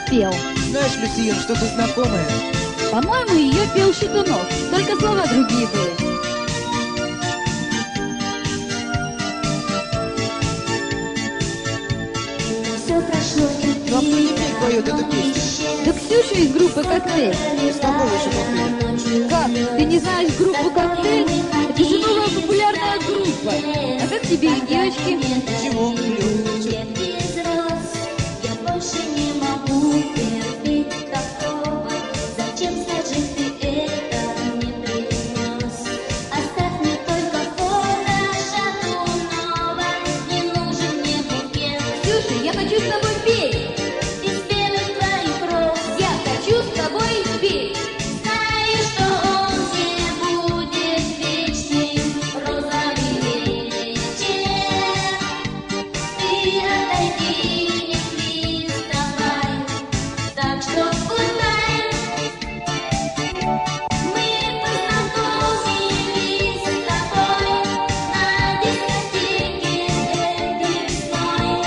пел. Знаешь, Люсиен, что-то знакомое. По-моему, ее пел Щетунов, только слова другие были. Но кто теперь поет эту песню? Да Ксюша из группы «Коктейль». Мы с тобой уже попели. Как? Ты не знаешь группу «Коктейль»? Это же новая популярная группа. А как тебе их девочки? Ничего, клево. Я хочу с тобой петь. Из белых твоих роз Я хочу с тобой петь. знаю, что он не будет вечным, розовый вечер. Ты отойди, не приставай, так что гуляй. Мы познакомились с тобой на дискотеке этой весной.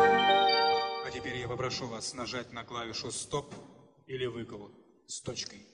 Попрошу вас нажать на клавишу «Стоп» или «Выкол» с точкой.